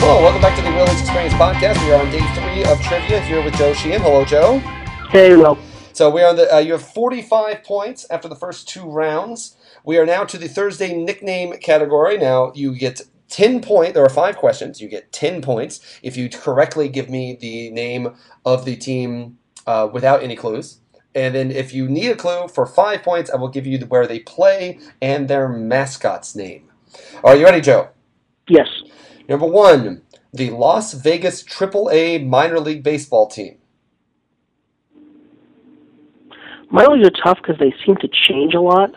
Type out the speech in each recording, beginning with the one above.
Hello, welcome back to the Willage Experience Podcast. We are on day 3 of trivia here with Joe Sheehan. Hello, Joe. Hey, Will. So we are on the. You have 45 points after the first 2 rounds. We are now to the Thursday nickname category. Now you get 10 points. There are 5 questions. You get 10 points if you correctly give me the name of the team without any clues. And then if you need a clue for 5 points, I will give you where they play and their mascot's name. Are you ready, Joe? Yes. Number 1, the Las Vegas AAA minor league baseball team. Minor leagues are tough because they seem to change a lot.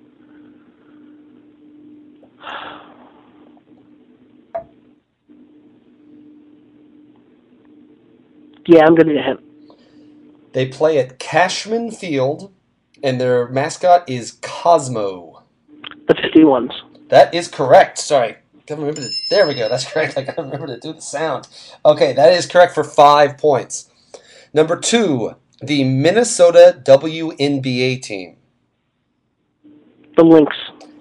Yeah, I'm going to need a hint. They play at Cashman Field, and their mascot is Cosmo. The 51s. That is correct. Sorry. There we go. That's correct. I gotta remember to do the sound. Okay, that is correct for 5 points. Number 2, the Minnesota WNBA team. The Lynx.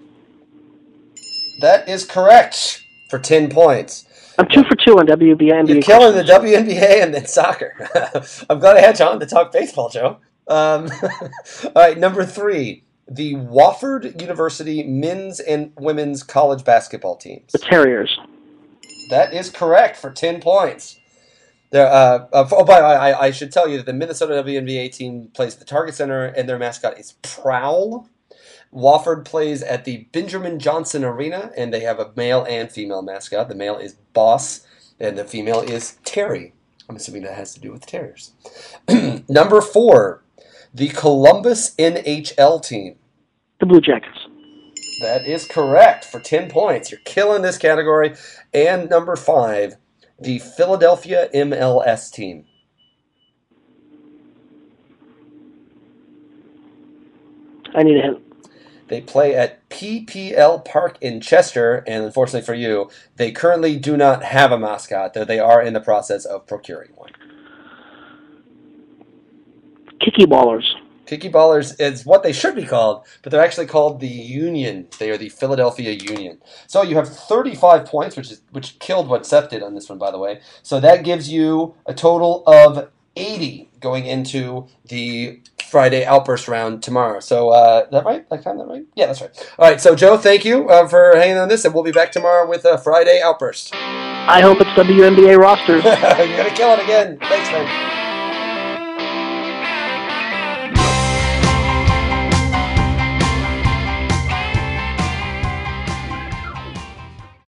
That is correct for 10 points. I'm 2 for 2 on WNBA. You're killing the WNBA and then soccer. I'm glad I had you on to talk baseball, Joe. All right, number 3. The Wofford University men's and women's college basketball teams. The Terriers. That is correct for 10 points. There, by the way, I should tell you that the Minnesota WNBA team plays at the Target Center, and their mascot is Prowl. Wofford plays at the Benjamin Johnson Arena, and they have a male and female mascot. The male is Boss, and the female is Terry. I'm assuming that has to do with the Terriers. Number 4. The Columbus NHL team. The Blue Jackets. That is correct for 10 points. You're killing this category. And number 5, the Philadelphia MLS team. I need a hint. They play at PPL Park in Chester, and unfortunately for you, they currently do not have a mascot, though they are in the process of procuring one. Kiki Ballers. Kiki Ballers is what they should be called, but they're actually called the Union. They are the Philadelphia Union. So you have 35 points, which killed what Seth did on this one, by the way. So that gives you a total of 80 going into the Friday Outburst round tomorrow. So is that right? I found that right? Yeah, that's right. All right, so Joe, thank you for hanging on this, and we'll be back tomorrow with a Friday Outburst. I hope it's WNBA rosters. You're going to kill it again. Thanks, man.